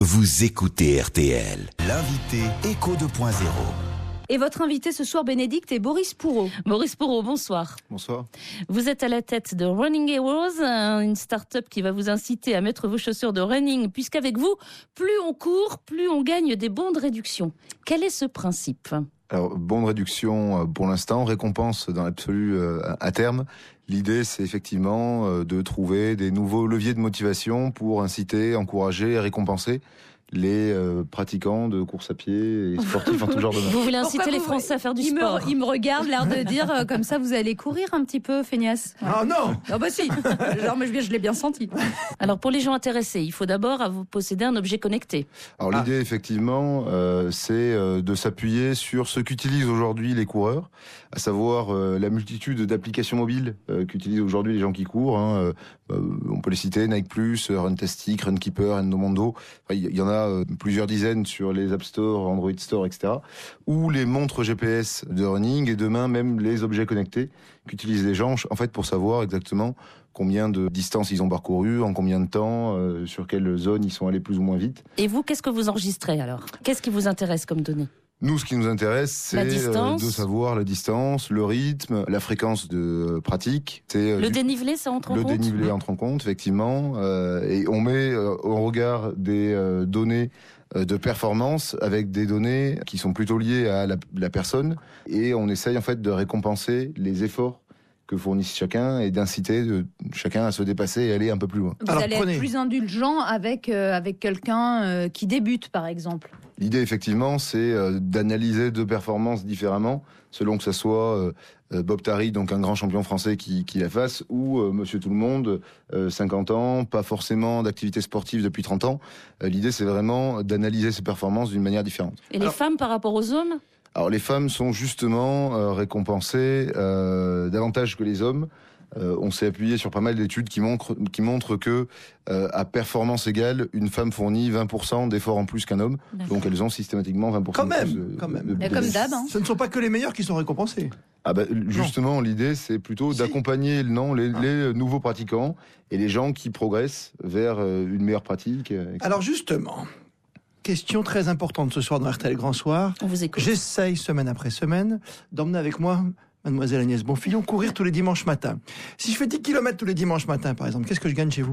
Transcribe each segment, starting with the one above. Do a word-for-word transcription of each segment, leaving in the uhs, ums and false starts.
Vous écoutez R T L, l'invité Écho deux point zéro. Et votre invité ce soir, Bénédicte, est Boris Pourreau. Boris Pourreau, bonsoir. Bonsoir. Vous êtes à la tête de Running Heroes, une start-up qui va vous inciter à mettre vos chaussures de running, puisqu'avec vous, plus on court, plus on gagne des bons de réduction. Quel est ce principe ? Alors, bon de réduction pour l'instant, récompense dans l'absolu à terme. L'idée, c'est effectivement de trouver des nouveaux leviers de motivation pour inciter, encourager et récompenser les euh, pratiquants de course à pied et sportifs en tout genre de Vous voulez inciter Pourquoi les vous, Français à faire du il sport me, Il me regarde, l'air de dire euh, comme ça, vous allez courir un petit peu, feignasse. Ouais. Ah non Ah bah si, genre mais je, je l'ai bien senti. Alors pour les gens intéressés, il faut d'abord vous posséder un objet connecté. Alors l'idée, ah. effectivement, euh, c'est euh, de s'appuyer sur ce qu'utilisent aujourd'hui les coureurs, à savoir euh, la multitude d'applications mobiles euh, qu'utilisent aujourd'hui les gens qui courent. Hein, euh, on peut les citer, Nike Plus, Runtastic, Runkeeper, Endomondo. Enfin, il y, y en a euh, plusieurs dizaines sur les App Store, Android Store, et cetera. Ou les montres G P S de running et demain même les objets connectés qu'utilisent les gens en fait pour savoir exactement combien de distance ils ont parcouru, en combien de temps, euh, sur quelle zone ils sont allés plus ou moins vite. Et vous, qu'est-ce que vous enregistrez alors ? Qu'est-ce qui vous intéresse comme données ? Nous, ce qui nous intéresse, c'est euh, de savoir la distance, le rythme, la fréquence de pratique. C'est, euh, le du... dénivelé, ça entre en le compte ? Le dénivelé entre en compte, effectivement. Euh, et on met euh, au regard des euh, données de performance avec des données qui sont plutôt liées à la, la personne. Et on essaye en fait de récompenser les efforts que fournissent chacun et d'inciter de, chacun à se dépasser et aller un peu plus loin. Vous Alors, allez prenez... être plus indulgent avec, euh, avec quelqu'un euh, qui débute, par exemple. L'idée, effectivement, c'est euh, d'analyser deux performances différemment, selon que ce soit euh, Bob Tari, donc un grand champion français qui, qui la fasse, ou euh, Monsieur Tout-le-Monde, euh, cinquante ans, pas forcément d'activité sportive depuis trente ans. Euh, l'idée, c'est vraiment d'analyser ces performances d'une manière différente. Et les Alors, femmes par rapport aux hommes ? Alors, les femmes sont justement euh, récompensées euh, davantage que les hommes. Euh, on s'est appuyé sur pas mal d'études qui montrent, qui montrent que, euh, à performance égale, une femme fournit vingt pour cent d'efforts en plus qu'un homme. D'accord. Donc elles ont systématiquement vingt pour cent quand même, de plus. De, quand même. De, de, de, comme d'hab. Hein. Ce ne sont pas que les meilleurs qui sont récompensés. Ah bah, justement, non. L'idée, c'est plutôt si. d'accompagner non, les, ah. les nouveaux pratiquants et les gens qui progressent vers euh, une meilleure pratique. et cetera. Alors justement, question très importante ce soir dans R T L Grand Soir. On vous écoute. J'essaye, semaine après semaine, d'emmener avec moi Mademoiselle Agnès Bonfillon, courir tous les dimanches matins. Si je fais dix kilomètres tous les dimanches matins, par exemple, qu'est-ce que je gagne chez vous ?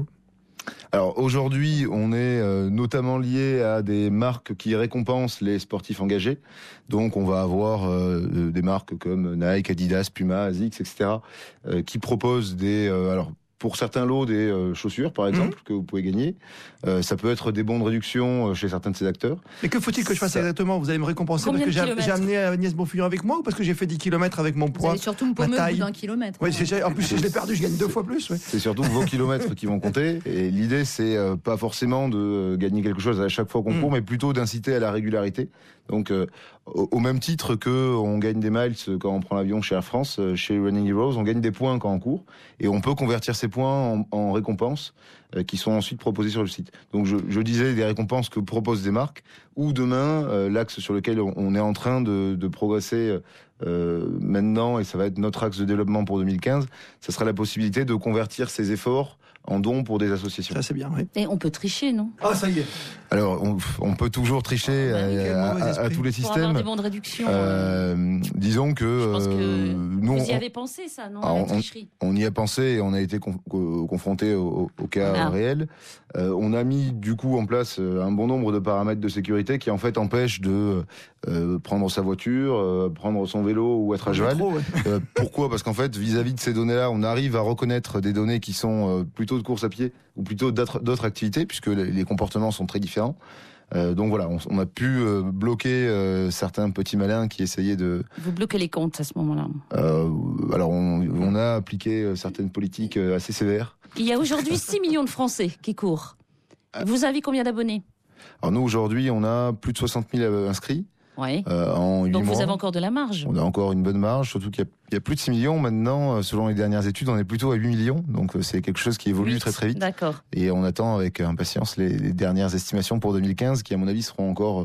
Alors aujourd'hui, on est euh, notamment lié à des marques qui récompensent les sportifs engagés. Donc on va avoir euh, des marques comme Nike, Adidas, Puma, Asics, et cetera, euh, qui proposent des... Euh, alors pour certains lots, des euh, chaussures, par exemple, mmh. que vous pouvez gagner. Euh, ça peut être des bons de réduction chez certains de ces acteurs. Mais que faut-il que je fasse ça... exactement ? Vous allez me récompenser Combien parce que j'ai, j'ai amené Agnès Bonfillon avec moi ou parce que j'ai fait dix kilomètres avec mon poids ? Vous allez surtout me paumer au bout d'un kilomètre. Oui, c'est, en plus, si je l'ai perdu, je gagne deux fois plus. Ouais. C'est surtout vos kilomètres qui vont compter. Et l'idée, c'est euh, pas forcément de gagner quelque chose à chaque fois qu'on mmh. court, mais plutôt d'inciter à la régularité. Donc, euh, au, au même titre que on gagne des miles quand on prend l'avion chez Air France, euh, chez Running Heroes, on gagne des points quand on court. Et on peut convertir ces points en, en récompenses euh, qui sont ensuite proposées sur le site. Donc, je, je disais des récompenses que proposent des marques, ou demain, euh, l'axe sur lequel on, on est en train de, de progresser euh, maintenant, et ça va être notre axe de développement pour deux mille quinze, ça sera la possibilité de convertir ces efforts en dons pour des associations. Ça, c'est bien, oui. Et on peut tricher, non ? Ah, ça y est. Alors, on, on peut toujours tricher oh, à, à, à tous les systèmes. Pour avoir des bons de réduction. Euh, disons que, je pense que euh, nous, vous y on, avez pensé, ça, non, alors, la tricherie. on, on y a pensé et on a été con, confronté au, au cas ah. réel. Euh, on a mis du coup en place un bon nombre de paramètres de sécurité qui en fait empêchent de euh, prendre sa voiture, euh, prendre son vélo ou être à cheval. Métro, ouais. euh, pourquoi ? Parce qu'en fait, vis-à-vis de ces données-là, on arrive à reconnaître des données qui sont euh, plutôt de course à pied ou plutôt d'autres, d'autres activités, puisque les, les comportements sont très différents. Euh, donc voilà, on, on a pu euh, bloquer euh, certains petits malins qui essayaient de... Vous bloquez les comptes à ce moment-là. Euh, alors on, on a appliqué certaines politiques assez sévères. Il y a aujourd'hui six millions de Français qui courent. Vous avez combien d'abonnés ? Alors nous aujourd'hui, on a plus de soixante mille inscrits. Oui. Euh, en Donc mois. Vous avez encore de la marge. On a encore une bonne marge, surtout qu'il y a, il y a plus de six millions maintenant. Selon les dernières études, on est plutôt à huit millions. Donc c'est quelque chose qui évolue huit. très très vite. D'accord. Et on attend avec impatience les, les dernières estimations pour deux mille quinze qui, à mon avis, seront encore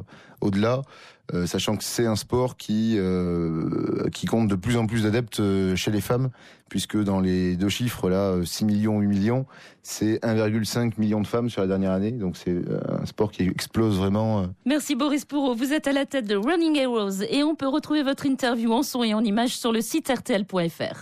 au-delà, euh, sachant que c'est un sport qui euh, qui compte de plus en plus d'adeptes chez les femmes, puisque dans les deux chiffres là, six millions, huit millions, c'est un virgule cinq million de femmes sur la dernière année, donc c'est un sport qui explose vraiment. Merci Boris Pourreau, vous êtes à la tête de Running Heroes et on peut retrouver votre interview en son et en images sur le site r t l point f r.